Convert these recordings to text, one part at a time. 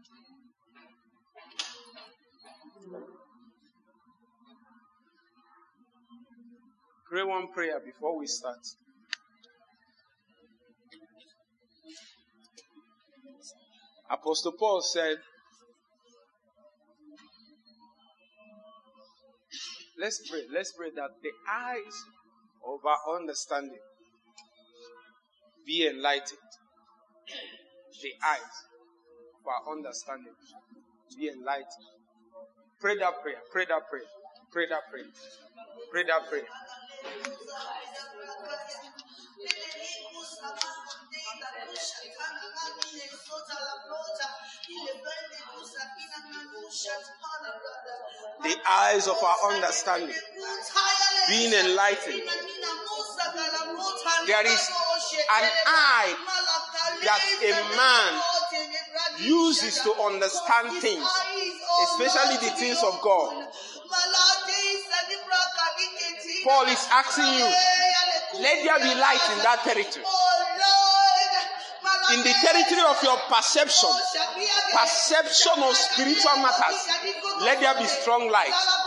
Pray one prayer before we start. Apostle Paul said, let's pray that the eyes of our understanding be enlightened. The eyes of our understanding be enlightened. Pray that prayer. Pray that prayer. Pray that prayer. Pray that prayer. The eyes of our understanding being enlightened. There is an eye that a man uses to understand things, especially the things of God. Paul is asking you, let there be light in that territory. In the territory of your perception of spiritual matters, let there be strong light.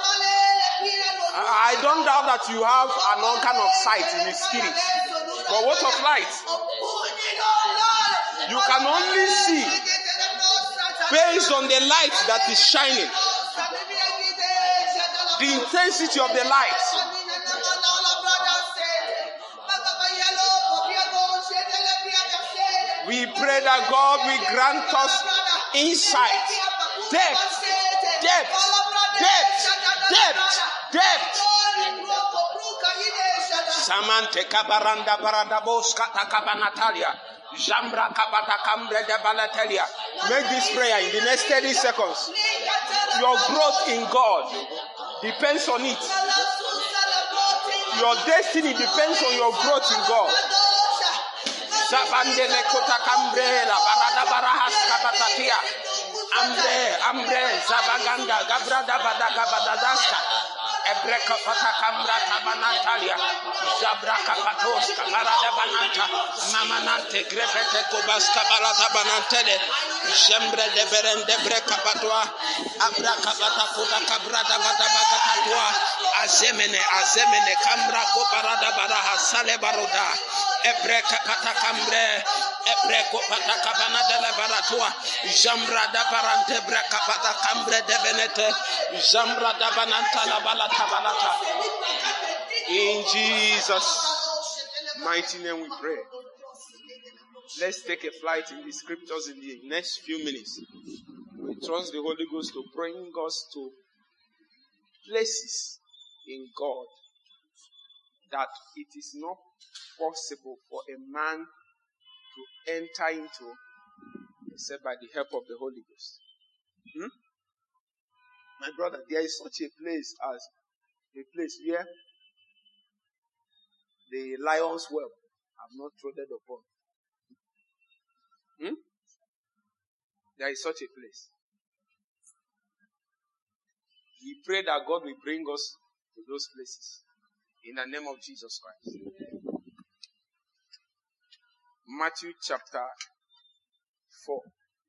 I don't doubt that you have an organ of sight in the spirit. But what of light? You can only see based on the light that is shining. The intensity of the light. We pray that God will grant us insight, depth. Samante kabaranda baradabos kata kabanatalia. Jambra kabata kambre de balatelia. Make this prayer in the next 30 seconds. Your growth in God depends on it. Your destiny depends on your growth in God. Zabandele kota kambrela barada barahas kabatatia. Ambre zabaganda gabrada badaga badadaska. Ebreka pata kamra tabanatalia. Zabraka patos kabarada bananta. Mamanante grepete kobaska barada banantele. Jembre de berende breka patwa. Abraka pata koda kabrada badabaka tatwa. Azemene kamra ko barada baraha sale baroda. Ebreka pata kambre. Ebreko pata kabana de la baratua. Jambra da barante breka pata kambre de benete. Jambra da bananta la balata. In Jesus' mighty name we pray. Let's take a flight in the scriptures in the next few minutes. We trust the Holy Ghost to bring us to places in God that it is not possible for a man to enter into except by the help of the Holy Ghost. My brother, there is such a place as a place where the lion's whelp have not trodden upon. There is such a place. We pray that God will bring us to those places in the name of Jesus Christ. Matthew chapter 4.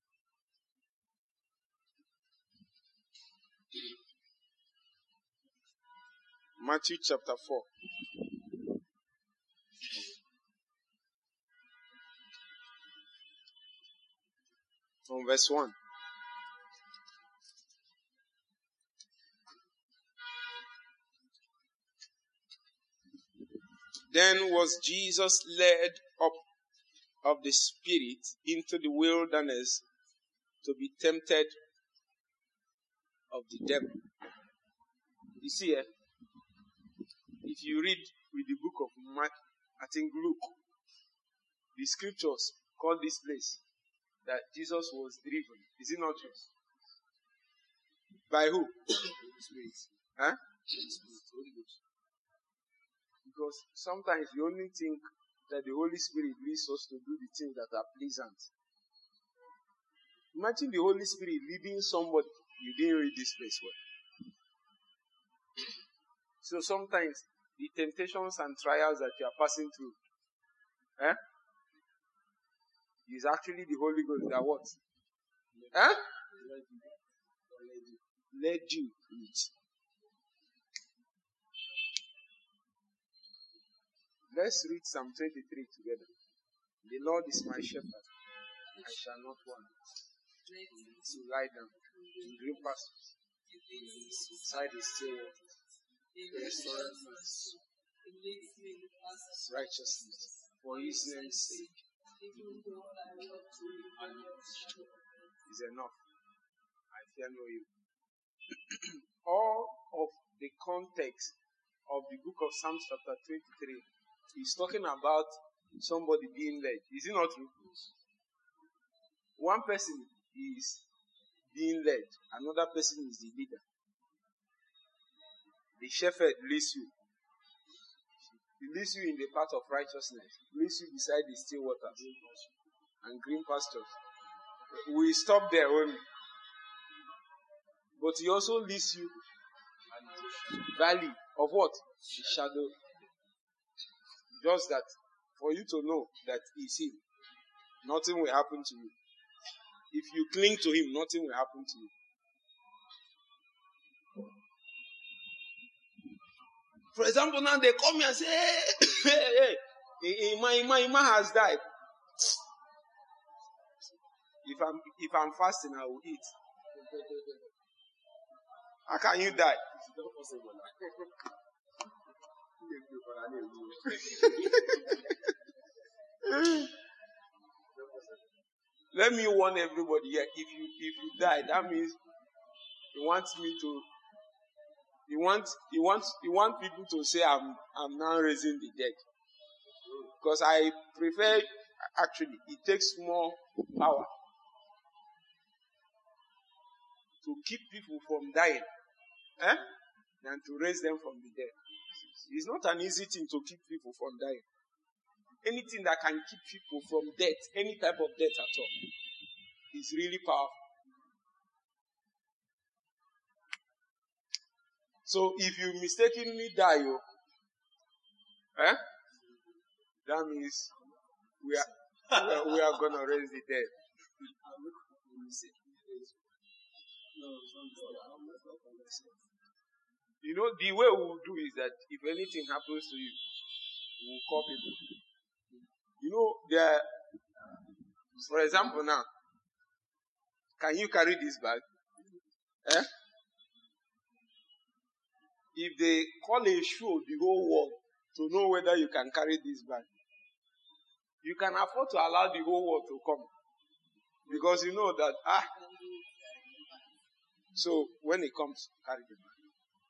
Matthew chapter 4. From verse 1. Then was Jesus led up of the Spirit into the wilderness to be tempted of the devil. You see, if you read with the book of Mark, I think Luke, the scriptures call this place that Jesus was driven. Is it not true? By who? Holy Spirit. Huh? Holy Ghost. Because sometimes we only think that the Holy Spirit leads us to do the things that are pleasant. Imagine the Holy Spirit leading somebody. You didn't read this place well. So sometimes the temptations and trials that you are passing through, is actually the Holy Ghost that what? Led you with. Let's read Psalm 23 together. The Lord is my shepherd, I shall not want. To lie down in green pastures, beside the still waters, the restaurant righteousness for his name's sake is enough. I fear no evil. All of the context of the book of Psalms chapter 23 is talking about somebody being led. Is it not true? One person is being led, another person is the leader. The shepherd leads you. He leads you in the path of righteousness. He leads you beside the still waters and green pastures. We stop there only. But he also leads you valley of what? The shadow. Just that for you to know that it's him, nothing will happen to you. If you cling to him, nothing will happen to you. For example, now they come here and say, hey, Ima has died. If I'm fasting, I will eat. How can you die? Let me warn everybody here. If you die, that means he wants me to. He wants people to say I'm now raising the dead. Because I prefer, actually, it takes more power to keep people from dying than to raise them from the dead. It's not an easy thing to keep people from dying. Anything that can keep people from death, any type of death at all, is really powerful. So if you mistakenly die, that means we are gonna raise the dead. You know, the way we will do is that if anything happens to you, we will call people. You know, for example now, can you carry this bag? If they call a show the whole world to know whether you can carry this bag, you can afford to allow the whole world to come. Because you know that, so when it comes, carry the bag.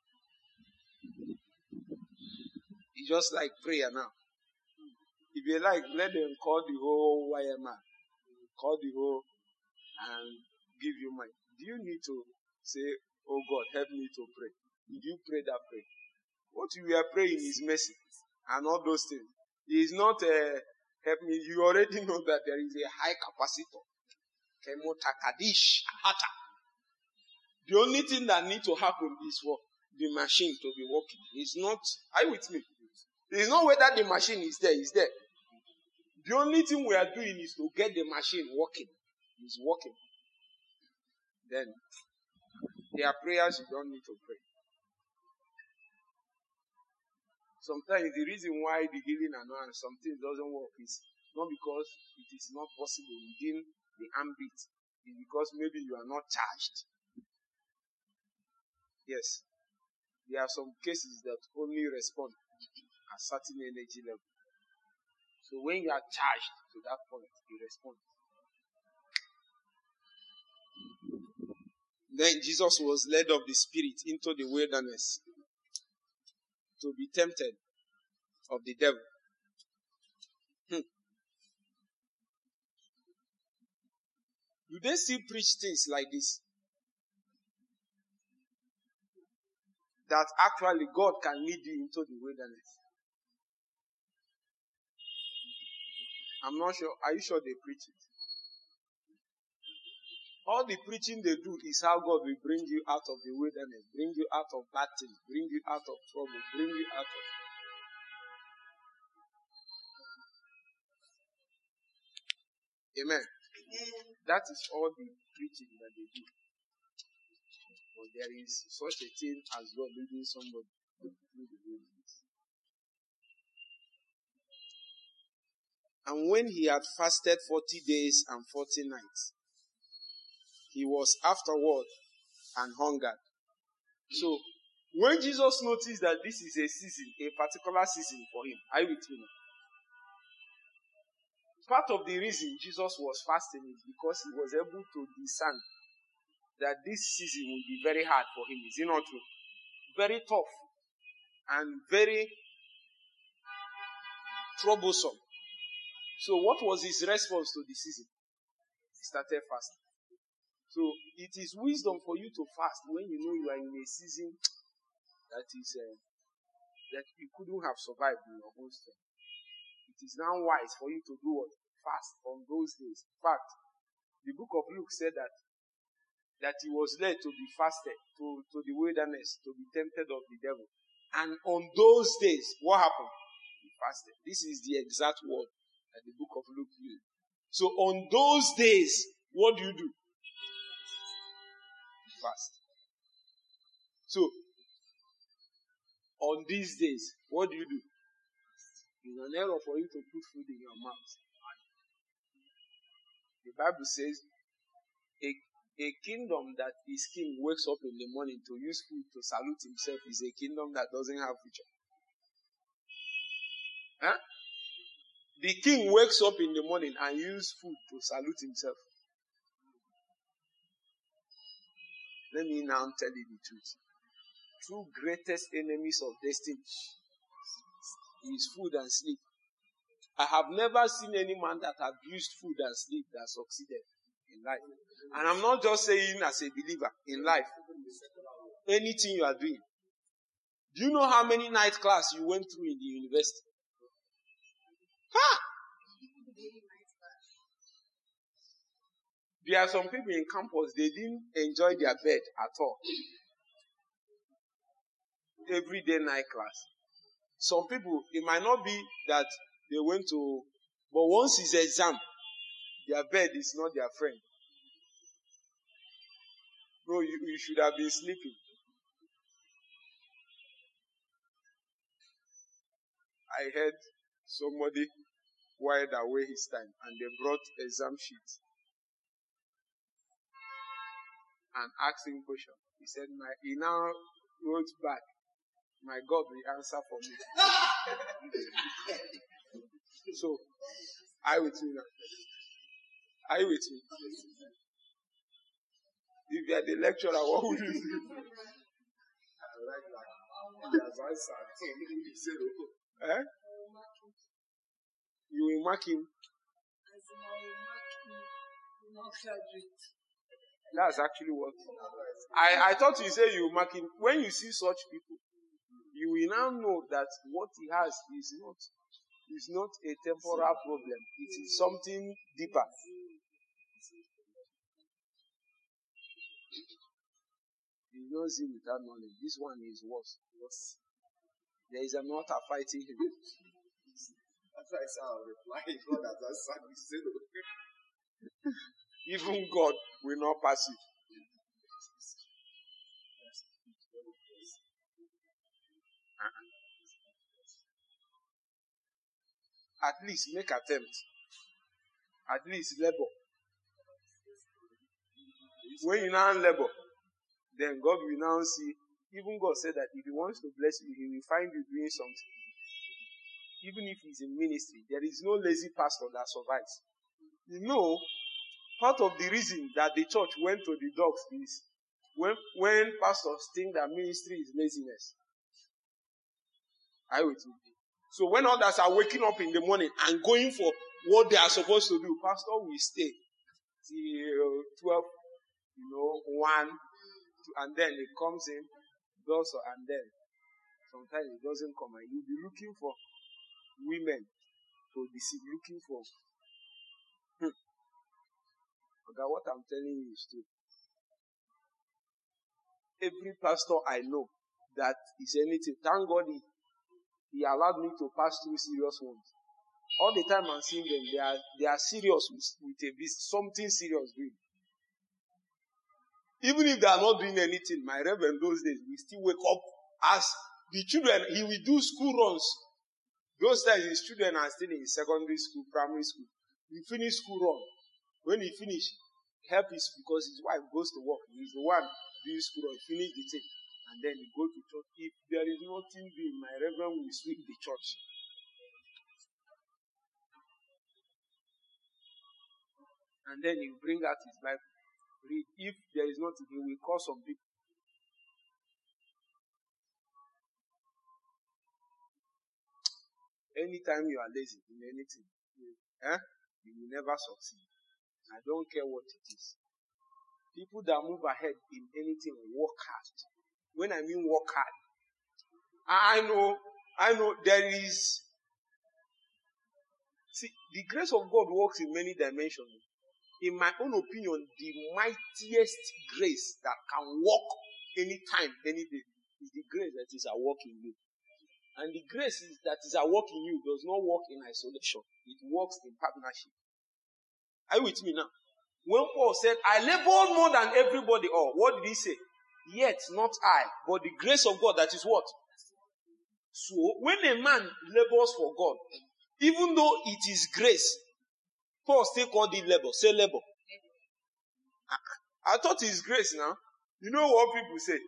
It's just like prayer now. If you like, let them call the whole YMR, call the whole and give you money. Do you need to say, oh God, help me to pray? Did you pray that prayer? What you are praying is mercy and all those things. It is not help me. You already know that there is a high capacitor. The only thing that needs to happen is for the machine to be working. It's not, are you with me? It's not whether the machine is there, it's there. The only thing we are doing is to get the machine working. It's working. Then, there are prayers you don't need to pray. Sometimes the reason why the healing and something doesn't work is not because it is not possible within the ambit. It's because maybe you are not charged. Yes. There are some cases that only respond at certain energy level. So when you are charged to that point, you respond. Then Jesus was led of the Spirit into the wilderness to be tempted of the devil. Do they still preach things like this? That actually God can lead you into the wilderness. I'm not sure. Are you sure they preach it? All the preaching they do is how God will bring you out of the wilderness, bring you out of bad things, bring you out of trouble, bring you out of... Amen. That is all the preaching that they do. But there is such a thing as God leading somebody through the wilderness. And when he had fasted 40 days and 40 nights, he was afterward and hungered. So, when Jesus noticed that this is a season, a particular season for him, are you with me now? Part of the reason Jesus was fasting is because he was able to discern that this season will be very hard for him. Is it not true? Very tough and very troublesome. So what was his response to the season? He started fasting. So it is wisdom for you to fast when you know you are in a season that is that you couldn't have survived in your own strength. It is now wise for you to do what? Fast on those days. In fact, the book of Luke said that he was led to be fasted to the wilderness to be tempted of the devil. And on those days, what happened? He fasted. This is the exact word that the book of Luke used. So on those days, what do? Fast. So, on these days, what do? It's an error for you to put food in your mouth. The Bible says, a kingdom that his king wakes up in the morning to use food to salute himself is a kingdom that doesn't have future. Huh? The king wakes up in the morning and uses food to salute himself. Let me now tell you the truth. Two greatest enemies of destiny is food and sleep. I have never seen any man that abused food and sleep that succeeded in life. And I'm not just saying as a believer, in life. Anything you are doing. Do you know how many night class you went through in the university? Ha! There are some people in campus, they didn't enjoy their bed at all. Everyday night class. Some people, it might not be that they went to, but once it's exam, their bed is not their friend. Bro, you should have been sleeping. I heard somebody whiled away his time and they brought exam sheets and asked him question. He said, he now wrote back, my God will answer for me. So, are you with me now? Are you with me? If you are the lecturer, what would you do? I like that. He has answered. So, you said, eh? You will mark him. That's actually what. I thought you said you will mark him. When you see such people, you will now know that what he has is not a temporal problem. It is something deeper. He knows him without knowledge. This one is worse. There is an altar fighting him. That's why I said I'll reply. God has answered. He said, even God will not pass it. At least make attempt. At least labor. When you now labor, then God will now see. Even God said that if He wants to bless you, He will find you doing something. Even if He's in ministry, there is no lazy pastor that survives. You know, part of the reason that the church went to the dogs is when pastors think that ministry is laziness. Are you with me? So when others are waking up in the morning and going for what they are supposed to do, pastor will stay till 12, 1, and then he comes in, does so, and then sometimes he doesn't come, and you'll be looking for women to deceive, looking for. Okay, what I'm telling you is true. Every pastor I know that is anything, thank God he allowed me to pass through serious ones. All the time I'm seeing them, they are serious with a something serious doing. Even if they are not doing anything, my reverend those days, we still wake up as the children. He will do school runs. Those times his children are still in secondary school, primary school. He finish school run. When he finish, help is because his wife goes to work. He's the one doing school run. Finish the thing. And then he go to church. If there is nothing doing, my reverend will sweep the church. And then he will bring out his Bible. Read. If there is nothing, he will call some people. Anytime you are lazy in anything, you will never succeed. I don't care what it is. People that move ahead in anything work hard. When I mean work hard, I know there is. See, the grace of God works in many dimensions. In my own opinion, the mightiest grace that can work anytime, any day, is the grace that is at work in you. And the grace that is at work in you does not work in isolation. It works in partnership. Are you with me now? When Paul said, I labored more than everybody, what did he say? Yet not I, but the grace of God that is what? So, when a man labors for God, even though it is grace, Paul still called it labor. Say labor. I thought it's grace now. You know what people say?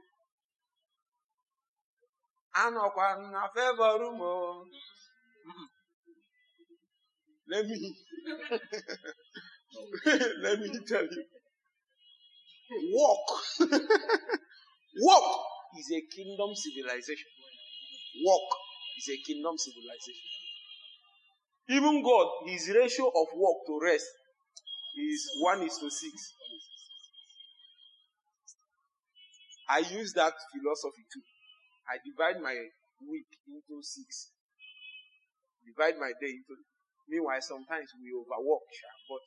Let me let me tell you. Walk. Walk is a kingdom civilization. Walk is a kingdom civilization. Even God, his ratio of walk to rest is 1:6. I use that philosophy too. I divide my week into 6. Divide my day into. Meanwhile, sometimes we overwork, but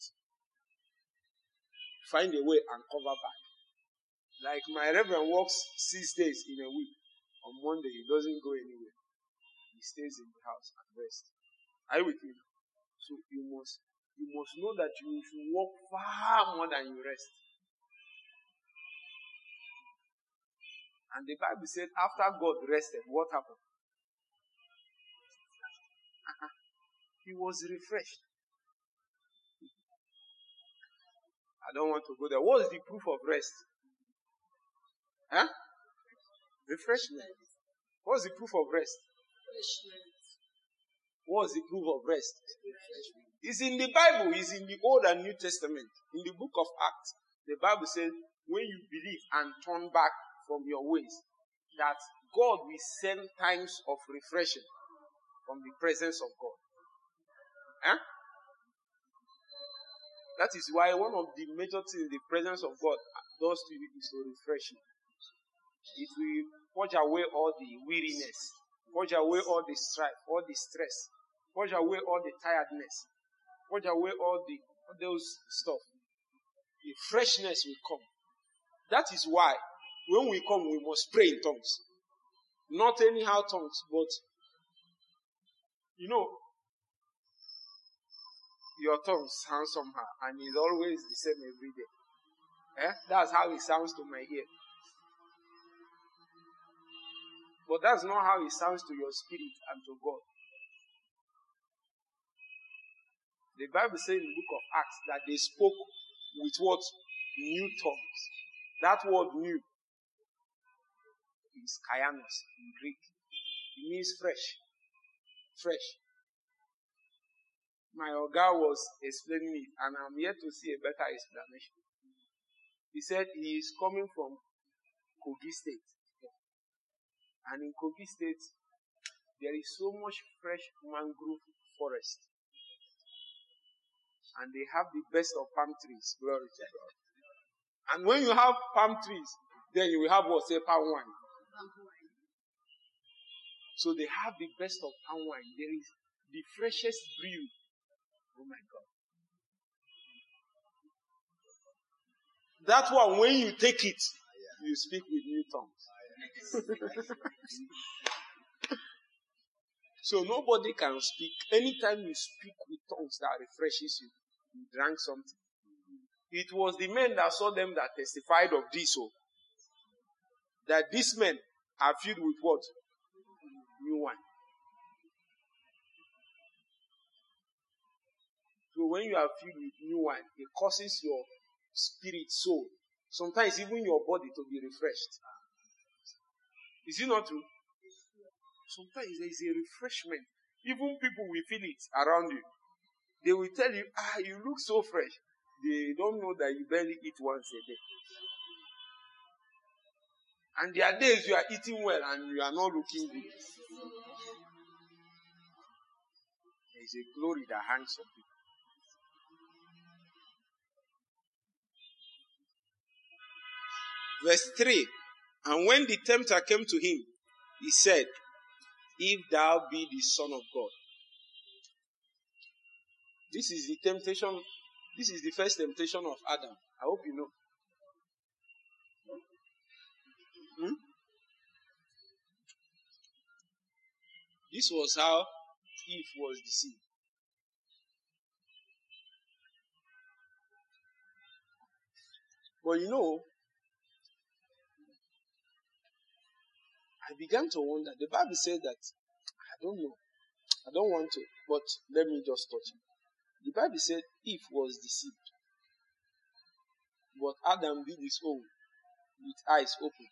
find a way and cover back. Like my reverend works 6 days in a week. On Monday, he doesn't go anywhere. He stays in the house and rests. Are you with me? So you must know that you should work far more than you rest. And the Bible said after God rested, what happened? He was refreshed. I don't want to go there. What is the proof of rest? Refreshment. What's the proof of rest? What's the proof of rest? It's in the Bible. It's in the Old and New Testament. In the book of Acts, the Bible says, when you believe and turn back from your ways, that God will send times of refreshing from the presence of God. That is why one of the major things the presence of God does to you is to refresh you. It will purge away all the weariness, purge away all the strife, all the stress, purge away all the tiredness, purge away all those stuff. The freshness will come. That is why when we come, we must pray in tongues. Not anyhow tongues, but your tongue sounds somehow, and it's always the same every day. That's how it sounds to my ear. But that's not how it sounds to your spirit and to God. The Bible says in the book of Acts that they spoke with what? New tongues. That word new is kaianos in Greek. It means fresh. Fresh. My Oga was explaining it, and I'm yet to see a better explanation. He said he is coming from Kogi State. And in Kogi State, there is so much fresh mangrove forest. And they have the best of palm trees. Glory to God. And when you have palm trees, then you will have what? Say palm wine. So they have the best of palm wine. There is the freshest brew. Oh my God. That one, when you take it, you speak with new tongues. So nobody can speak. Anytime you speak with tongues that refreshes you, you drank something. It was the men that saw them that testified of this. So that these men are filled with what? New wine. So when you are filled with new wine, it causes your spirit, soul, sometimes even your body to be refreshed. Is it not true? Sometimes there is a refreshment. Even people will feel it around you. They will tell you, you look so fresh. They don't know that you barely eat once a day. And there are days you are eating well and you are not looking good. There is a glory that hangs on people. Verse 3. And when the tempter came to him, he said, if thou be the Son of God. This is the temptation. This is the first temptation of Adam. I hope you know. This was how Eve was deceived. But you know, I began to wonder. The Bible said that, I don't know. I don't want to, but let me just touch it. The Bible said Eve was deceived. But Adam did his own with eyes open.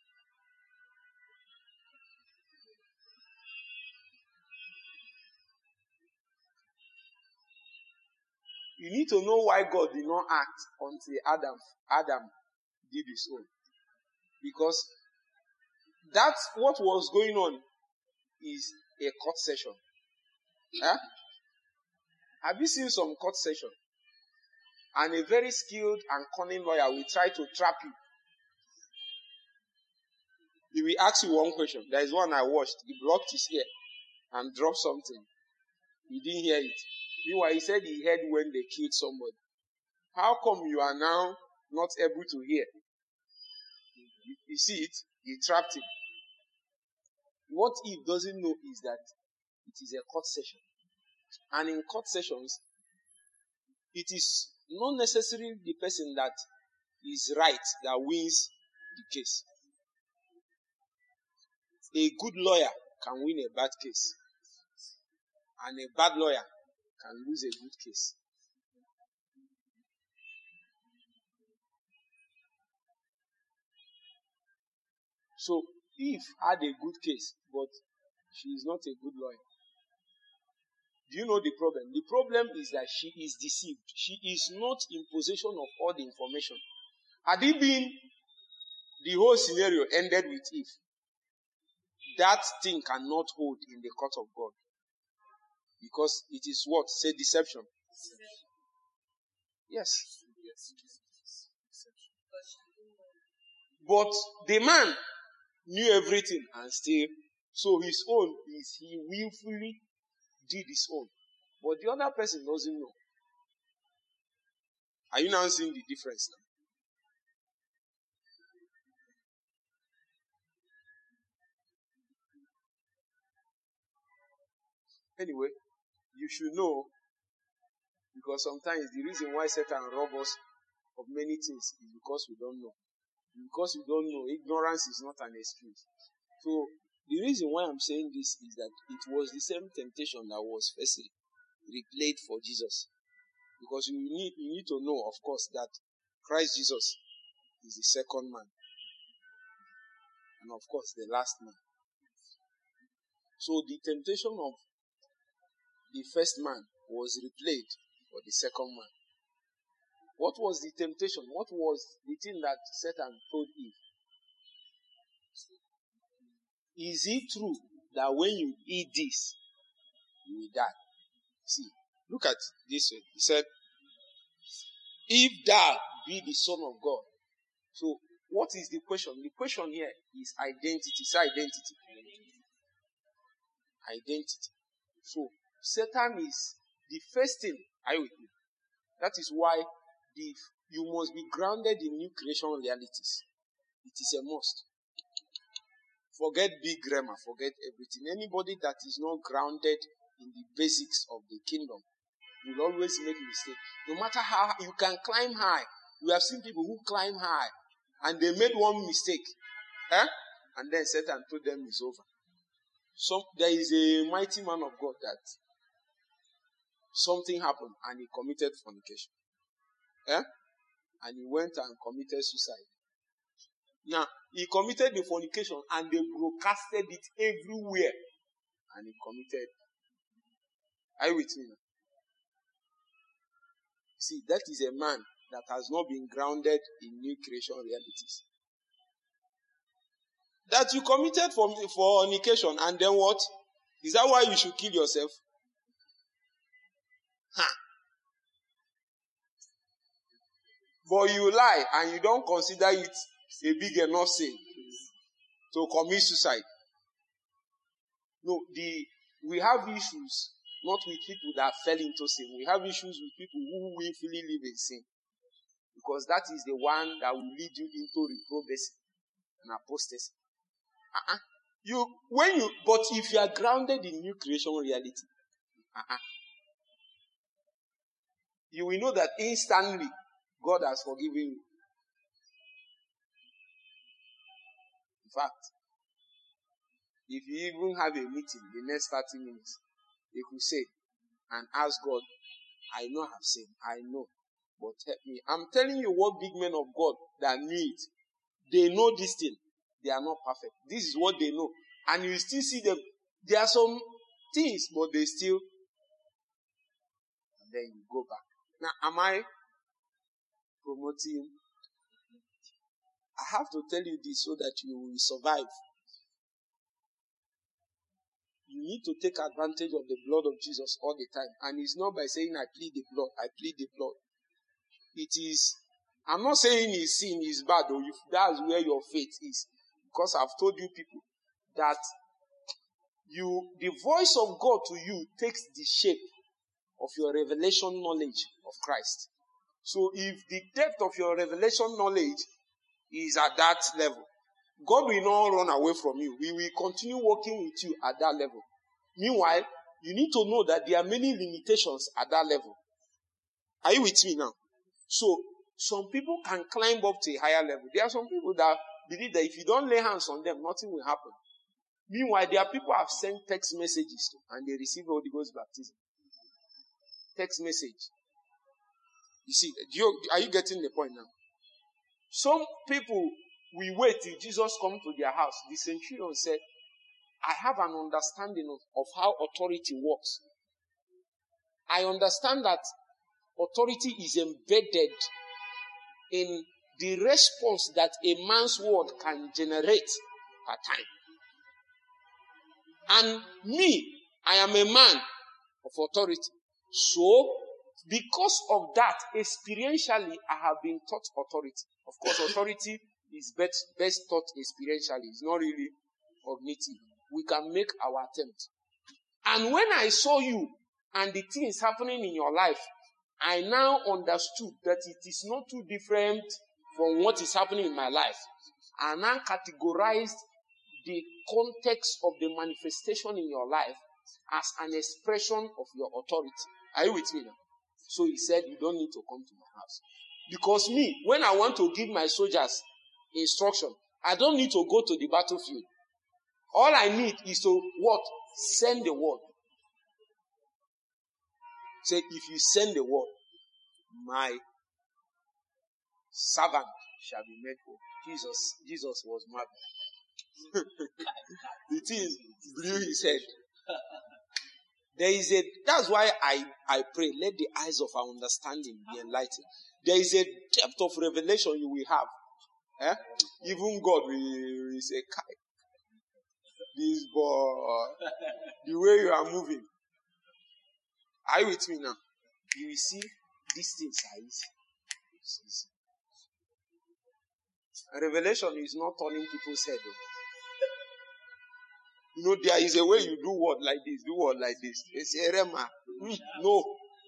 You need to know why God did not act until Adam did his own. Because that's what was going on is a court session. Huh? Have you seen some court session? And a very skilled and cunning lawyer will try to trap you. He will ask you one question. There is one I watched. He blocked his ear and dropped something. He didn't hear it. Meanwhile, he said he heard when they killed somebody. How come you are now not able to hear? You see it? He trapped him. What Eve doesn't know is that it is a court session. And in court sessions, it is not necessarily the person that is right that wins the case. A good lawyer can win a bad case. And a bad lawyer can lose a good case. So, Eve had a good case, but she is not a good lawyer. Do you know the problem? The problem is that she is deceived. She is not in possession of all the information. Had it been the whole scenario ended with Eve, that thing cannot hold in the court of God. Because it is what? Say deception. Yes. But the man knew everything and still, so his own is he willfully did his own. But the other person doesn't know. Are you now seeing the difference now? Anyway, you should know, because sometimes the reason why Satan robs us of many things is because we don't know. Because we don't know, ignorance is not an excuse. So, the reason why I'm saying this is that it was the same temptation that was first replayed for Jesus. Because you need to know, of course, that Christ Jesus is the second man. And of course, the last man. So the temptation of the first man was replayed for the second man. What was the temptation? What was the thing that Satan told Eve? Is it true that when you eat this, you will die? See, look at this way. He said, if thou be the Son of God. So, what is the question? The question here is identity. Say identity. Identity. So, Satan is the first thing. Are you with me? That is why you must be grounded in new creation realities. It is a must. Forget big grammar. Forget everything. Anybody that is not grounded in the basics of the kingdom You will always make a mistake. No matter how you can climb high. We have seen people who climb high and they made one mistake. And then Satan told them it's over. There is a mighty man of God that something happened and he committed fornication. And he went and committed suicide. Now, he committed the fornication and they broadcasted it everywhere. And he committed. Are you with me now? See, that is a man that has not been grounded in new creation realities. That you committed fornication and then what? Is that why you should kill yourself? But you lie and you don't consider it a big enough sin to commit suicide. No, we have issues not with people that fell into sin. We have issues with people who willfully live in sin. Because that is the one that will lead you into reprobate and apostasy. But if you are grounded in new creation reality, you will know that instantly God has forgiven you. In fact, if you even have a meeting the next 30 minutes, you could say and ask God, I know I have sinned, I know, but help me. I'm telling you what big men of God that knew it, they know this thing. They are not perfect. This is what they know. And you still see them. There are some things, but they still. And then you go back. Now, am I promoting? I have to tell you this so that you will survive. You need to take advantage of the blood of Jesus all the time. And it's not by saying, I plead the blood, I plead the blood. It is, I'm not saying his sin is bad, or if that's where your faith is. Because I've told you people that the voice of God to you takes the shape of your revelation knowledge of Christ. So if the depth of your revelation knowledge is at that level, God will not run away from you. We will continue working with you at that level. Meanwhile, you need to know that there are many limitations at that level. Are you with me now? So, some people can climb up to a higher level. There are some people that believe that if you don't lay hands on them, nothing will happen. Meanwhile, there are people who have sent text messages to, and they receive Holy Ghost baptism. Text message. You see, are you getting the point now? Some people will wait till Jesus comes to their house. The centurion said, I have an understanding of how authority works. I understand that authority is embedded in the response that a man's word can generate per time. And me, I am a man of authority. So, because of that, experientially, I have been taught authority. Of course, authority is best taught experientially. It's not really cognitive. We can make our attempt. And when I saw you and the things happening in your life, I now understood that it is not too different from what is happening in my life. I now categorized the context of the manifestation in your life as an expression of your authority. Are you with me now? So he said, you don't need to come to my house. Because me, when I want to give my soldiers instruction, I don't need to go to the battlefield. All I need is to what? Send the word. Say, if you send the word, my servant shall be made whole. Jesus was mad. The thing blew his head. That's why I pray, let the eyes of our understanding be enlightened. There is a depth of revelation you will have. Even God will say, this boy, the way you are moving. Are you with me now? You will see these things are easy. Revelation is not turning people's head. You know, there is a way you do word like this, do word like this. It's a rema. No,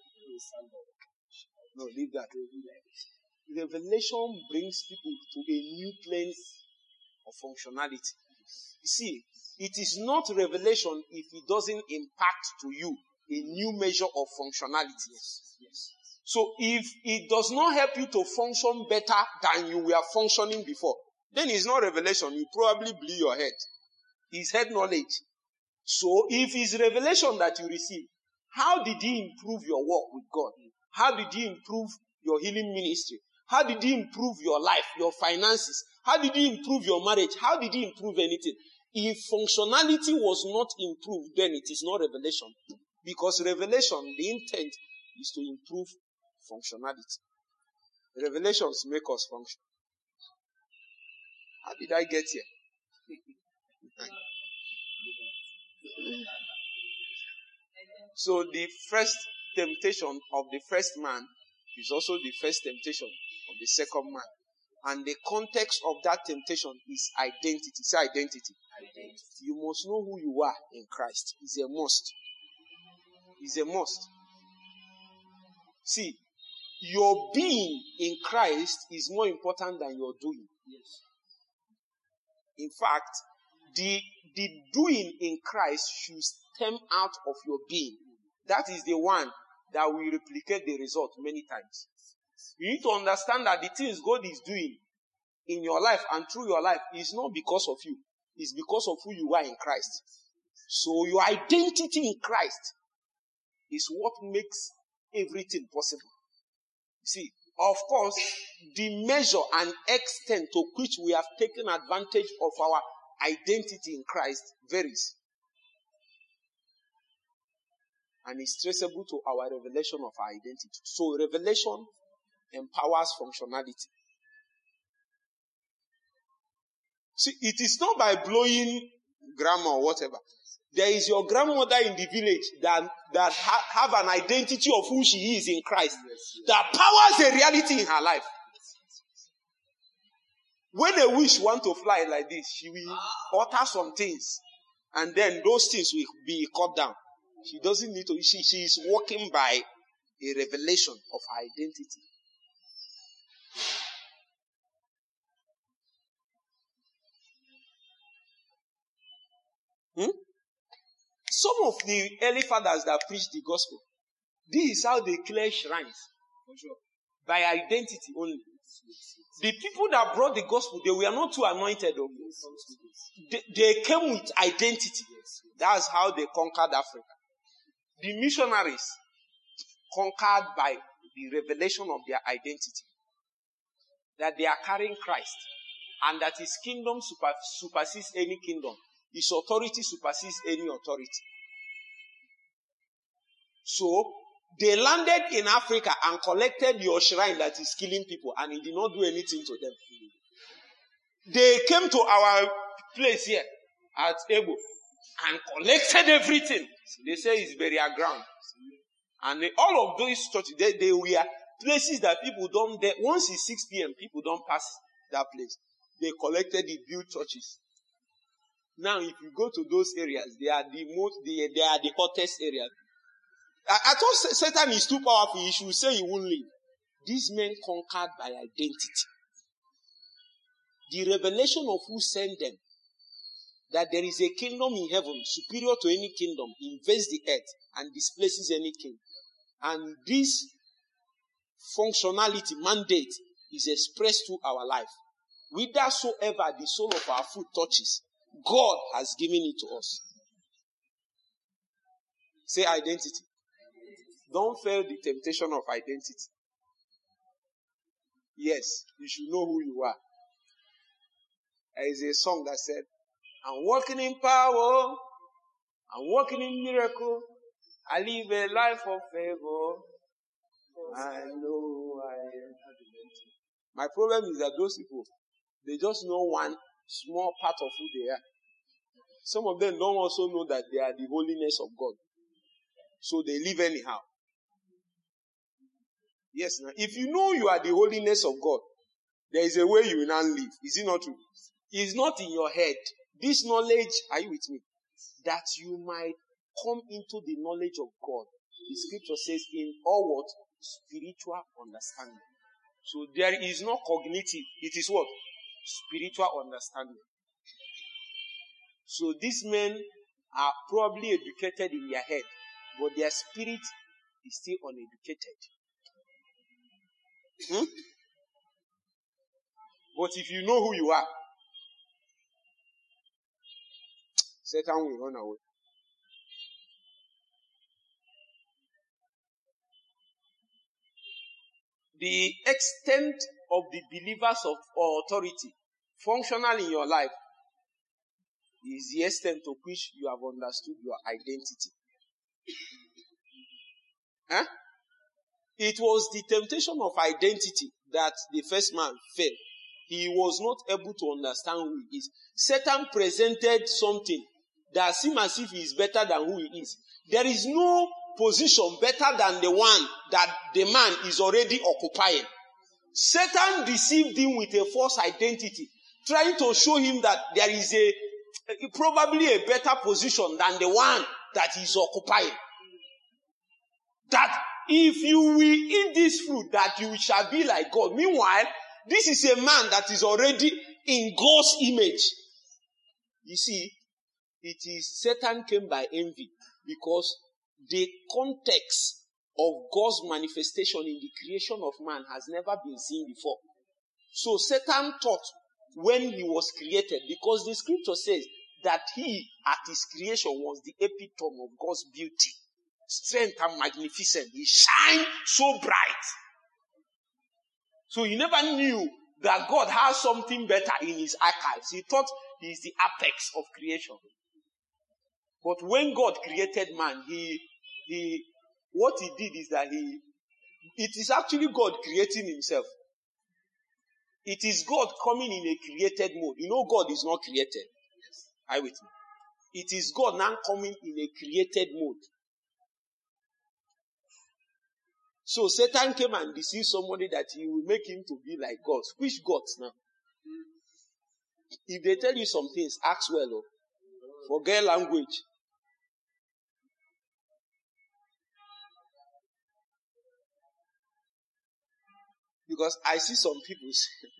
leave that. Revelation brings people to a new plane of functionality. You see, it is not revelation if it doesn't impact to you a new measure of functionality. Yes. So if it does not help you to function better than you were functioning before, then it's not revelation. You probably blew your head. It's head knowledge. So if it's revelation that you receive, how did he improve your walk with God? How did he improve your healing ministry? How did he improve your life, your finances? How did he improve your marriage? How did he improve anything? If functionality was not improved, then it is not revelation. Because revelation, the intent is to improve functionality. Revelations make us function. How did I get here? So the first temptation of the first man is also the first temptation of the second man. And the context of that temptation is identity. Say identity. You must know who you are in Christ. It's a must. It's a must. See, your being in Christ is more important than your doing. Yes. In fact, the doing in Christ should stem out of your being. That is the one that will replicate the result many times. You need to understand that the things God is doing in your life and through your life is not because of you. It's because of who you are in Christ. So your identity in Christ is what makes everything possible. See, of course, the measure and extent to which we have taken advantage of our identity in Christ varies. And is traceable to our revelation of our identity. So revelation empowers functionality. See, it is not by blowing grammar or whatever. There is your grandmother in the village that have an identity of who she is in Christ. That powers a reality in her life. When a wish wants to fly like this, she will utter some things. And then those things will be cut down. She doesn't need to. She is walking by a revelation of her identity. Some of the early fathers that preached the gospel, this is how they clear shrines. By identity only. The people that brought the gospel, they were not too anointed. They came with identity. That's how they conquered Africa. The missionaries conquered by the revelation of their identity. That they are carrying Christ. And that his kingdom supersedes any kingdom. His authority supersedes any authority. So, they landed in Africa and collected your shrine that is killing people, and it did not do anything to them. They came to our place here at Ebo and collected everything. They say it's burial ground. And all of those churches, they were places that people don't, once it's 6 p.m., people don't pass that place. They collected it, built churches. Now, if you go to those areas, they are the hottest areas. I thought Satan is too powerful. He should say he won't leave. These men conquered by identity. The revelation of who sent them, that there is a kingdom in heaven superior to any kingdom, invades the earth and displaces any king. And this functionality, mandate, is expressed through our life. Whithersoever the sole of our foot touches, God has given it to us. Say identity. Don't fail the temptation of identity. Yes, you should know who you are. There is a song that said, I'm walking in power, I'm walking in miracle, I live a life of favor, I know I am. My problem is that those people, they just know one small part of who they are. Some of them don't also know that they are the holiness of God. So they live anyhow. Yes, now, if you know you are the holiness of God, there is a way you will not live. Is it not true? It's not in your head. This knowledge, are you with me? That you might come into the knowledge of God. The scripture says in all what? Spiritual understanding. So there is no cognitive. It is what? Spiritual understanding. So these men are probably educated in their head. but their spirit is still uneducated. But if you know who you are, Satan will run away. The extent of the believers of authority functional in your life is the extent to which you have understood your identity. It was the temptation of identity that the first man fell. He was not able to understand who he is. Satan presented something that seems as if he is better than who he is. There is no position better than the one that the man is already occupying. Satan deceived him with a false identity, trying to show him that there is probably a better position than the one that he is occupying. That if you will eat this fruit, that you shall be like God. Meanwhile, this is a man that is already in God's image. You see, it is Satan came by envy because the context of God's manifestation in the creation of man has never been seen before. So Satan thought when he was created, because the scripture says that he at his creation was the epitome of God's beauty, strength and magnificence. He shined so bright. So he never knew that God has something better in his archives. He thought he is the apex of creation. But when God created man, what he did is that it is actually God creating himself. It is God coming in a created mode. You know God is not created. Are you with me? It is God now coming in a created mode. So Satan came and deceived somebody that he will make him to be like God. Which gods now? If they tell you some things, ask well. Forget language. Because I see some people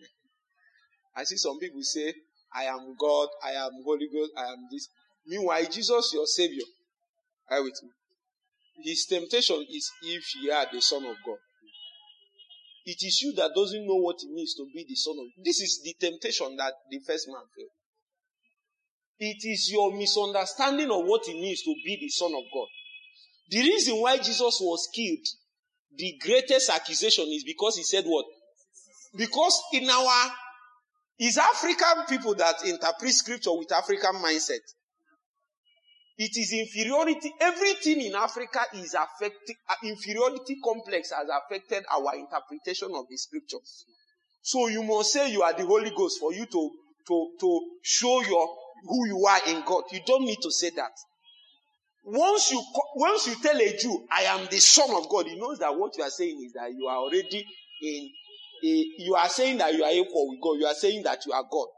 say, I am God, I am Holy Ghost, I am this. Meanwhile, Jesus, your Savior. Are you with me? His temptation is if you are the Son of God. It is you that doesn't know what it means to be the Son of God. This is the temptation that the first man failed. It is your misunderstanding of what it means to be the Son of God. The reason why Jesus was killed, the greatest accusation is because he said what? Because it's African people that interpret scripture with African mindset. It is inferiority. Everything in Africa is affecting, inferiority complex has affected our interpretation of the scriptures. So you must say you are the Holy Ghost for you to show who you are in God. You don't need to say that. Once you tell a Jew, I am the Son of God, he knows that what you are saying is that you are already you are saying that you are equal with God. You are saying that you are God.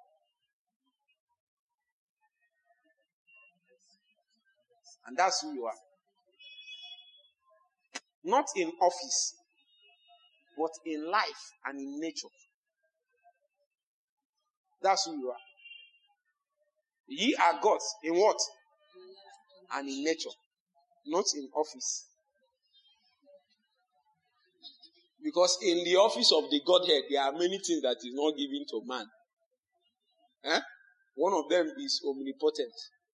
And that's who you are. Not in office, but in life and in nature. That's who you are. Ye are gods in what? And in nature. Not in office. Because in the office of the Godhead, there are many things that is not given to man. One of them is omnipotent.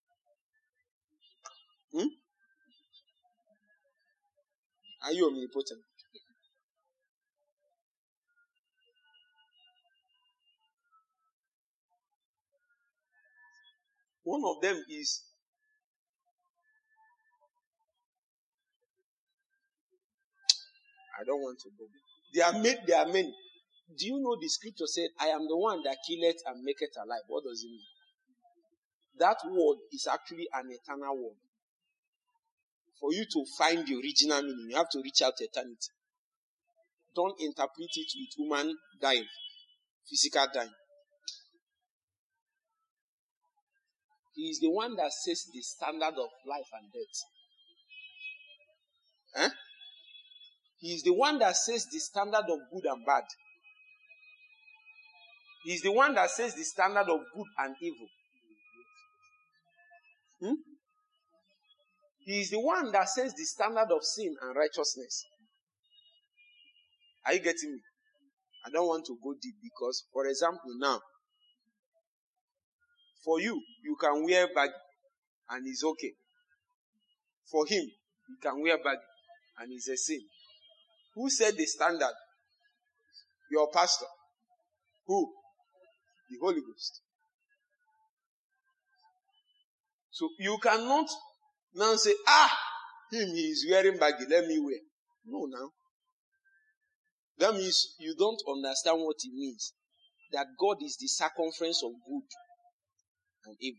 Are you omnipotent? One of them is I don't want to go. There are many. Do you know the scripture said, I am the one that killeth and maketh alive? What does it mean? That word is actually an eternal word. For you to find the original meaning, you have to reach out to eternity. Don't interpret it with human dying, physical dying. He is the one that sets the standard of life and death. He is the one that sets the standard of good and bad. He is the one that sets the standard of good and evil. He is the one that sets the standard of sin and righteousness. Are you getting me? I don't want to go deep because, for example, now, for you, you can wear baggy and it's okay. For him, you can wear baggy and it's a sin. Who set the standard? Your pastor. Who? The Holy Ghost. So you cannot now say, him, he is wearing baggy, let me wear. No, now. That means you don't understand what it means. That God is the circumference of good and evil.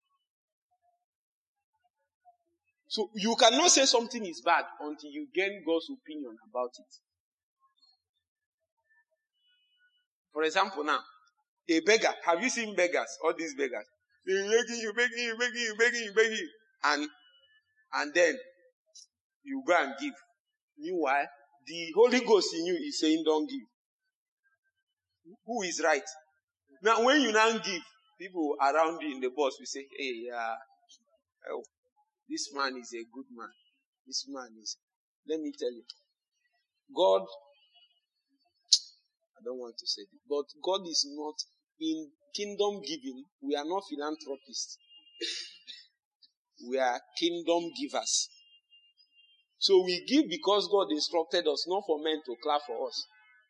So you cannot say something is bad until you gain God's opinion about it. For example now, a beggar. Have you seen beggars? All these beggars. They're begging. And then you go and give. Meanwhile, the Holy Ghost in you is saying don't give. Who is right? Now when you now give, people around you in the bus will say, hey, this man is a good man. This man is, let me tell you, God, I don't want to say this, but God is not, in kingdom giving, we are not philanthropists. We are kingdom givers. So we give because God instructed us, not for men to clap for us.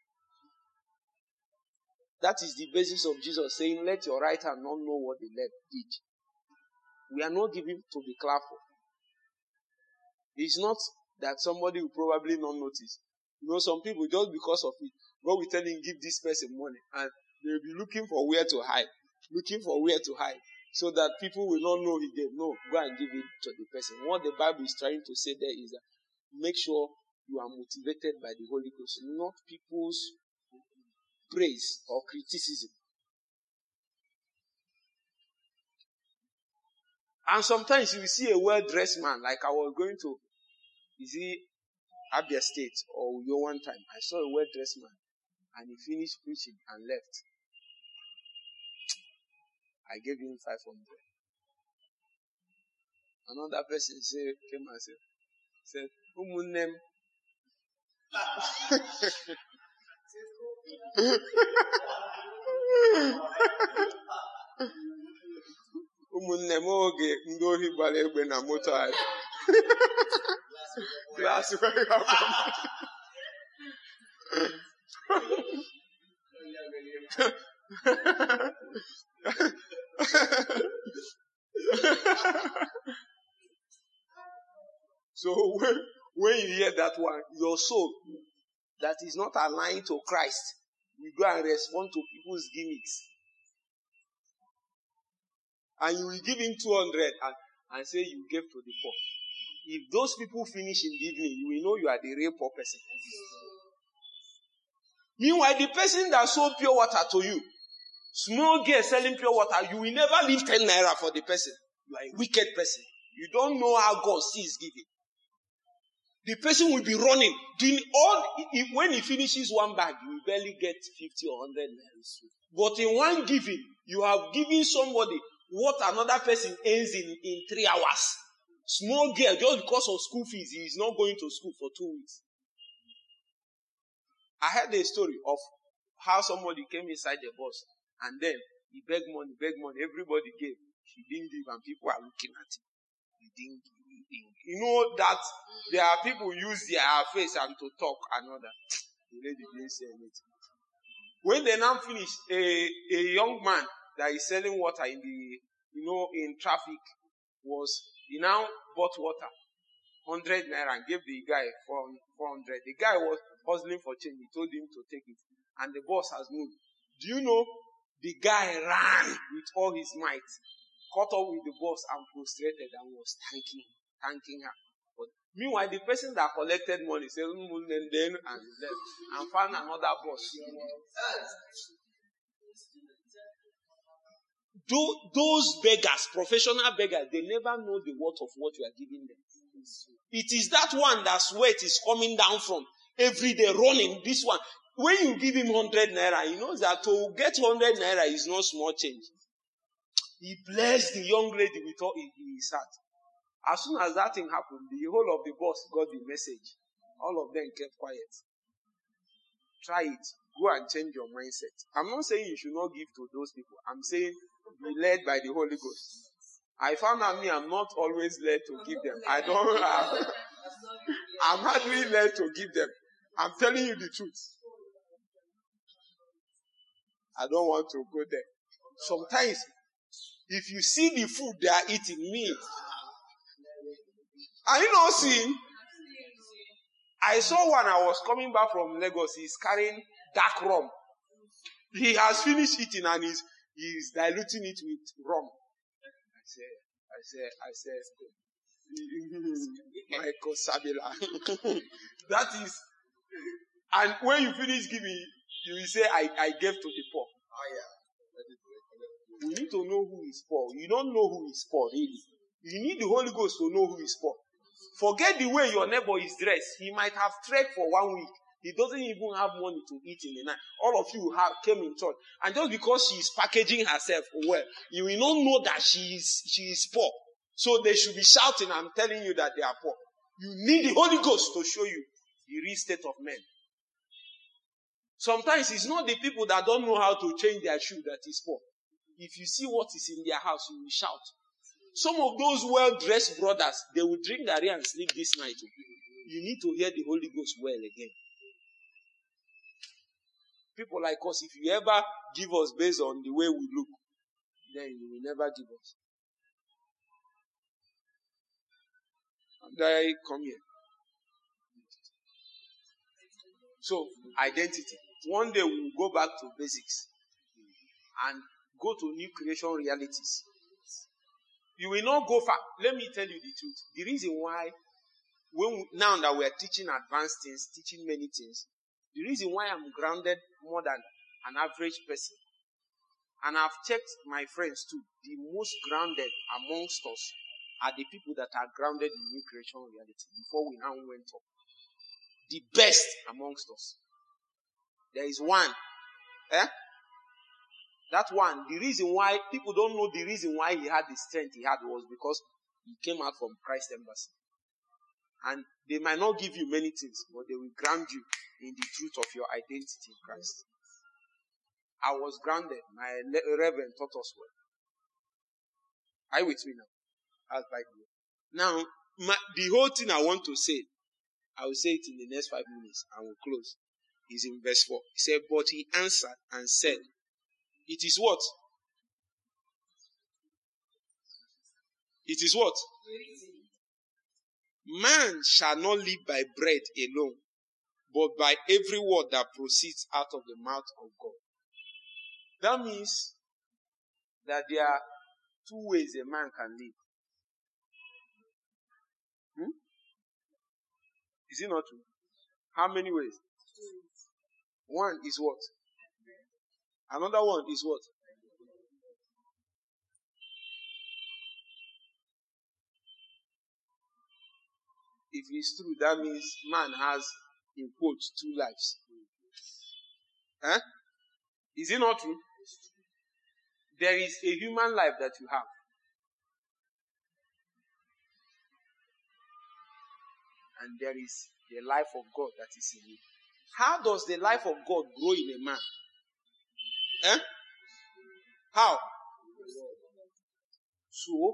That is the basis of Jesus saying, let your right hand not know what the left did. We are not giving to be clapped for. It's not that somebody will probably not notice. You know, some people, just because of it, God will tell him, give this person money. And they will be looking for where to hide. So that people will not know he gave. No, go and give it to the person. What the Bible is trying to say there is that make sure you are motivated by the Holy Ghost, not people's praise or criticism. And sometimes you will see a well-dressed man, like I was going to, Abia State or Uyo one time. I saw a well-dressed man and he finished preaching and left. I gave him 500. Another person came and said, Umunem. Umunem oge ndohi gbara egbe na moto anyị. Class where you are So when you hear that one, your soul that is not aligned to Christ will go and respond to people's gimmicks. And you will give him 200 and say you gave to the poor. If those people finish in the evening, you will know you are the real poor person. Meanwhile, the person that sold pure water to you, small girl selling pure water, you will never leave 10 naira for the person. You are a wicked person. You don't know how God sees giving. The person will be running, doing when he finishes one bag, you will barely get 50 or 100 naira. But in one giving, you have given somebody what another person earns in 3 hours. Small girl, just because of school fees, he is not going to school for 2 weeks. I heard a story of how somebody came inside the bus and then he begged money. Everybody gave. He didn't give and people are looking at him. He didn't give. You know that there are people who use their face and to talk and all that. The lady didn't say anything. When they now finish, a young man that is selling water in traffic he now bought water, 100 naira and gave the guy 400. The guy was hustling for change. He told him to take it. And the bus has moved. Do you know, the guy ran with all his might, caught up with the bus and prostrated and was thanking her. But meanwhile, the person that collected money said, and left and found another bus. Those beggars, professional beggars, they never know the worth of what you are giving them. It is that one that sweat is coming down from every day running. This one, when you give him 100 naira, he knows that to get 100 naira is not small change. He blessed the young lady with all his heart. As soon as that thing happened, the whole of the boss got the message. All of them kept quiet. Try it. Go and change your mindset. I'm not saying you should not give to those people. I'm saying be led by the Holy Ghost. I found out I'm not always led to give them. I'm hardly led to give them. I'm telling you the truth. I don't want to go there. Sometimes, if you see the food they are eating, meat. Are you not seeing? I saw one, I was coming back from Lagos. He's carrying dark rum. He has finished eating and he's diluting it with rum. I said, Michael Sabila. That is, and when you finish giving, you will say, I gave to the poor. You need to know who is poor. You don't know who is poor, really. You need the Holy Ghost to know who is poor. Forget the way your neighbor is dressed. He might have trekked for 1 week. He doesn't even have money to eat in the night. All of you came in church. And just because she is packaging herself well, you will not know that she is poor. So they should be shouting and telling you that they are poor. You need the Holy Ghost to show you the real state of men. Sometimes it's not the people that don't know how to change their shoe that is poor. If you see what is in their house, you will shout. Some of those well-dressed brothers, they will drink garri and sleep this night. You need to hear the Holy Ghost well again. People like us, if you ever give us based on the way we look, then you will never give us. And I come here. So, identity. One day we will go back to basics and go to new creation realities. You will not go far. Let me tell you the truth. The reason why, now that we are teaching advanced things, teaching many things, the reason why I'm grounded more than an average person, and I've checked my friends too, the most grounded amongst us are the people that are grounded in new creation reality before we now went up. The best amongst us. There is one. That one, the reason why, people don't know the reason why he had the strength he had was because he came out from Christ Embassy. And they might not give you many things, but they will ground you in the truth of your identity in Christ. I was grounded. My reverend taught us well. Are you with me now? I'll bite you. Now, the whole thing I want to say, I will say it in the next 5 minutes and we'll close. Is in verse 4. He said, but he answered and said, it is what? It is what? Man shall not live by bread alone, but by every word that proceeds out of the mouth of God. That means that there are 2 ways a man can live. Is it not true? How many ways? 1 is what? Another one is what? If it's true, that means man has, in quotes, 2 lives. Is it not true? There is a human life that you have. And there is the life of God that is in you. How does the life of God grow in a man? How? So,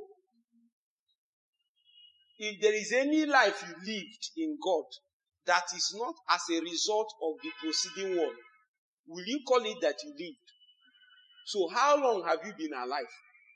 if there is any life you lived in God that is not as a result of the preceding one, will you call it that you lived? So how long have you been alive?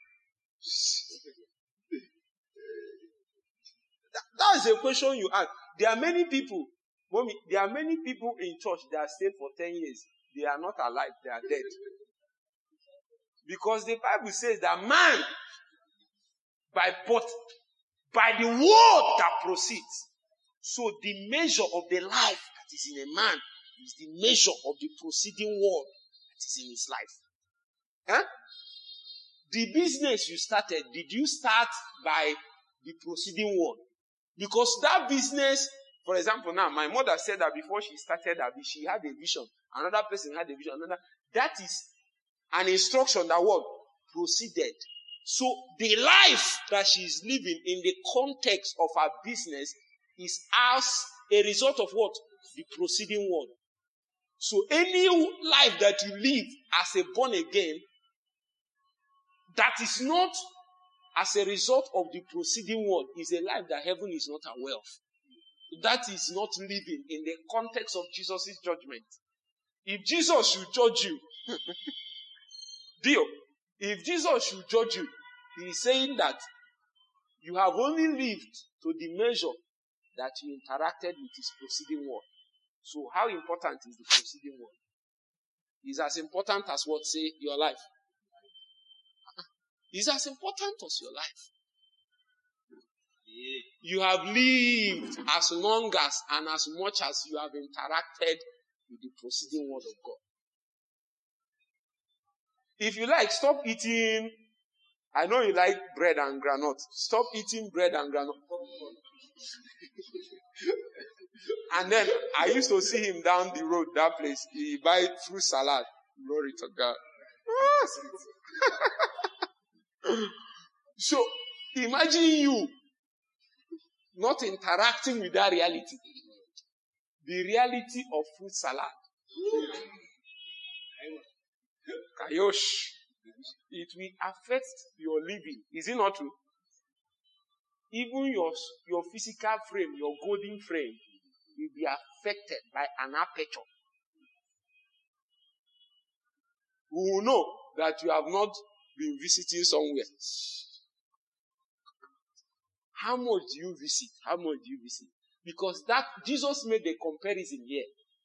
That's a question you ask. There are many people, there are many people in church that stayed for 10 years. They are not alive, they are dead. Because the Bible says that man, by the word that proceeds. So the measure of the life that is in a man is the measure of the proceeding word that is in his life. The business you started, did you start by the proceeding word? Because that business, for example, now my mother said that before she started that she had a vision. Another person had a vision. That is an instruction that what? Proceeded. So the life that she is living in the context of her business is as a result of what? The proceeding word. So any life that you live as a born again, that is not as a result of the proceeding word, is a life that heaven is not aware of. That is not living in the context of Jesus' judgment. If Jesus should judge you, if Jesus should judge you, he is saying that you have only lived to the measure that you interacted with his proceeding word. So how important is the proceeding word? It's as important as what? Say, your life. It's as important as your life. You have lived as long as and as much as you have interacted with the proceeding word of God. If you like, stop eating. I know you like bread and granite. Stop eating bread and granite. And then I used to see him down the road, that place. He buy fruit salad. Glory to God. So imagine you not interacting with that reality. The reality of fruit salad. Kayosh. It will affect your living. Is it not true? Even your physical frame, your golden frame, will be affected by an aperture. We will know that you have not been visiting somewhere. How much do you visit? How much do you visit? Because that Jesus made a comparison here.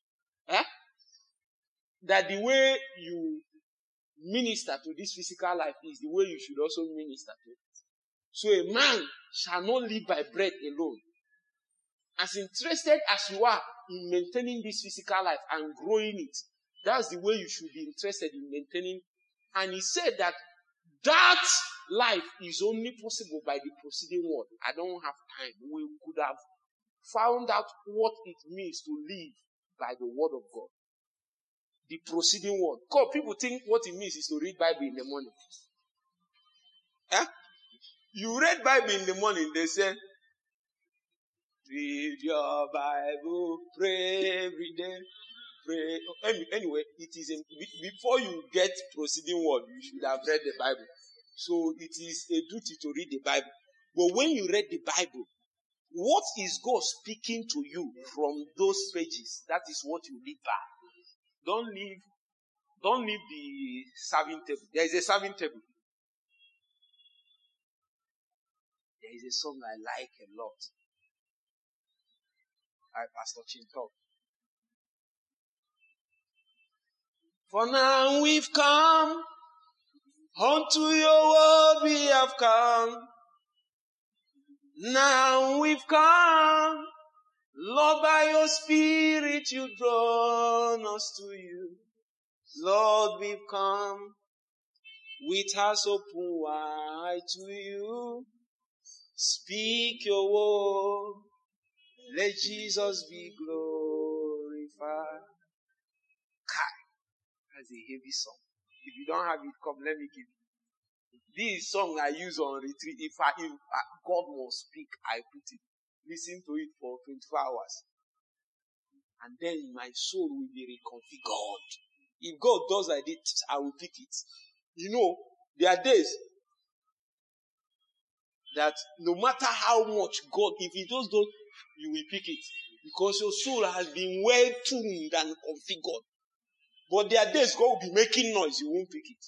That the way you minister to this physical life is the way you should also minister to it. So a man shall not live by bread alone. As interested as you are in maintaining this physical life and growing it, that's the way you should be interested in maintaining. And he said that life is only possible by the proceeding word. I don't have time. We could have found out what it means to live by the word of God. The proceeding word. God, people think what it means is to read Bible in the morning. You read Bible in the morning, they say, read your Bible, pray every day, pray. Anyway, it is before you get proceeding word, you should have read the Bible. So it is a duty to read the Bible. But when you read the Bible, what is God speaking to you from those pages? That is what you live by. Don't leave the serving table. There is a serving table. There is a song I like a lot by Pastor Chintok. For now we've come, unto your word we have come. Now we've come, Lord, by your Spirit you drawn us to you. Lord, we've come with hearts open wide to you. Speak your word, let Jesus be glorified. That's a heavy song. If you don't have it, come, let me give you. This song I use on retreat. If God will speak, I put it. Listen to it for 24 hours. And then my soul will be reconfigured. If God does like this, I will pick it. You know, there are days that no matter how much God, if He does not, you will pick it. Because your soul has been well tuned and configured. But there are days God will be making noise, you won't pick it.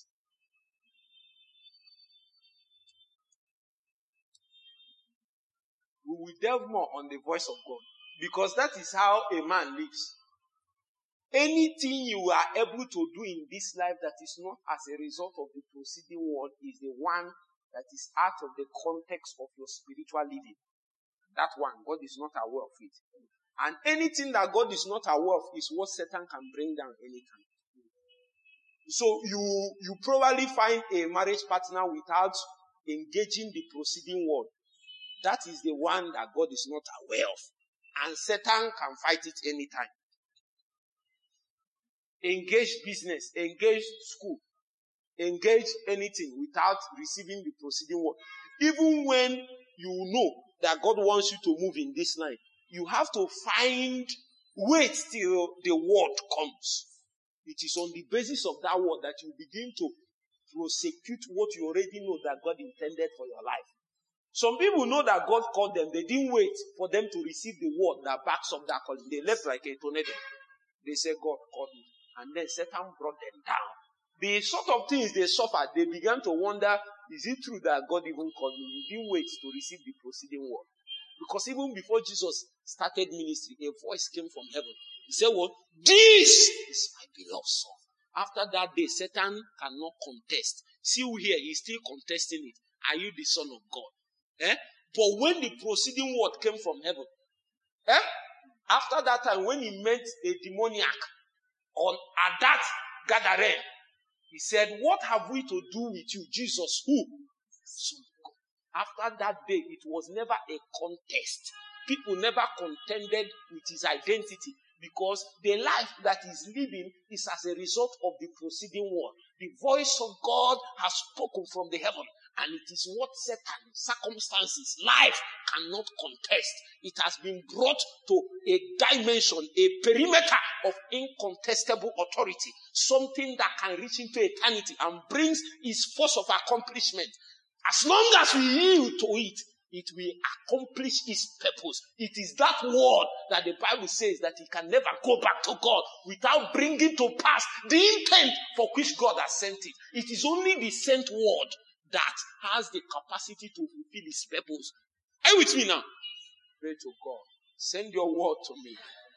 We will delve more on the voice of God. Because that is how a man lives. Anything you are able to do in this life that is not as a result of the proceeding word is the one that is out of the context of your spiritual living. That one, God is not aware of it. And anything that God is not aware of is what Satan can bring down anytime. So you probably find a marriage partner without engaging the proceeding word. That is the one that God is not aware of. And Satan can fight it anytime. Engage business, engage school. engage anything without receiving the preceding word. Even when you know that God wants you to move in this line, you have to wait till the word comes. It is on the basis of that word that you begin to prosecute what you already know that God intended for your life. Some people know that God called them. They didn't wait for them to receive the word that backs up that calling. They left like a tornado. They said, God called me. And then Satan brought them down. The sort of things they suffered, they began to wonder, is it true that God even called me? You didn't wait to receive the preceding word. Because even before Jesus started ministry, a voice came from heaven. He said, what? This is my beloved son. After that day, Satan cannot contest. See you here, he's still contesting it. Are you the son of God? But when the preceding word came from heaven, after that time, when he met a demoniac at that gathering, he said, what have we to do with you, Jesus, who? Son of God. After that day, it was never a contest. People never contended with his identity because the life that he's living is as a result of the preceding word. The voice of God has spoken from the heaven. And it is what Satan, circumstances, life cannot contest. It has been brought to a dimension, a perimeter of incontestable authority. Something that can reach into eternity and brings its force of accomplishment. As long as we yield to it, it will accomplish its purpose. It is that word that the Bible says that it can never go back to God without bringing to pass the intent for which God has sent it. It is only the sent word that has the capacity to fulfill his purpose. Are you with me now? Pray to God. Send your word to me.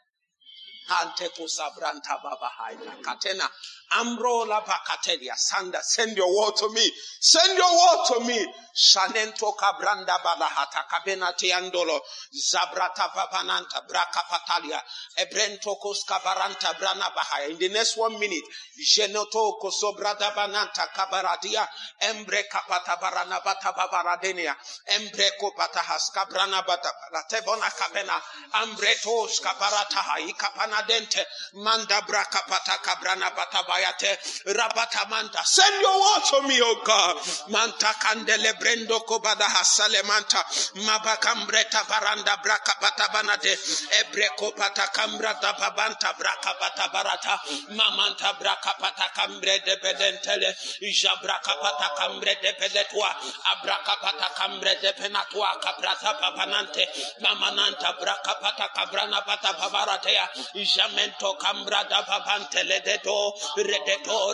Send your word to me. Send your word to me. Shanento kabranda balahata kabenati andolo zabrata vabananta braka patalia ebrento koskabaranta brana bahaya. In the next 1 minute, genoto kosobrada bananta kabaradia embre kapata barana bata babaradenia embre kopata haska brana bata latebona kabena ambretos kabarata ikapana dente manda braka pata kabrana bata bayate rabata manta. Send your word to me, O God. Manta kandele brendo kobada hasale manta mabakambreta baranda braka pata banate ebreko pata kambrata babanta braka pata barata mamanta braka pata kambre de bedentele jabraka pata kambre de pedetwa abraka pata kambre de penatwa kaprata babanante mamananta braka pata kabrana pata babaratea jamento kambrada babante ledeto redeto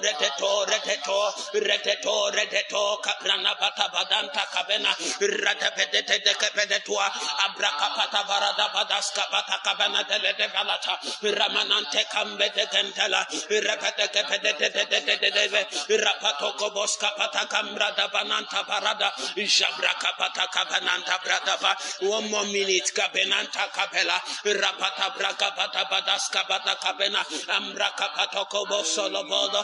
kaprana pata badanta kabena radapedete de kapedetua abraka pata barada badaska pata kabana de balata ramanante kambe de kentela repete kapedete de rapato koboska pata kambrada bananta barada jabraka pata kabananta bradava. 1 more minute kabenanta kapela rapata braka pata badaska pata kabena ambraka pata kobo solobodo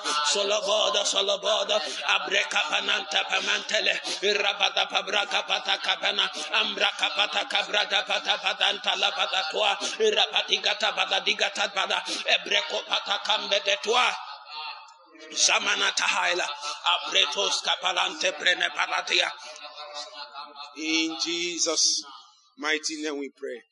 abreka pananta pamantele rabata pabraka pata kabena ambraka pata kabrada pata padanta la pata toa rapatigata badadigata bada ebreko pata kambe de toa zamana tahaila abretos kapalante prene palatia. In Jesus' mighty name we pray.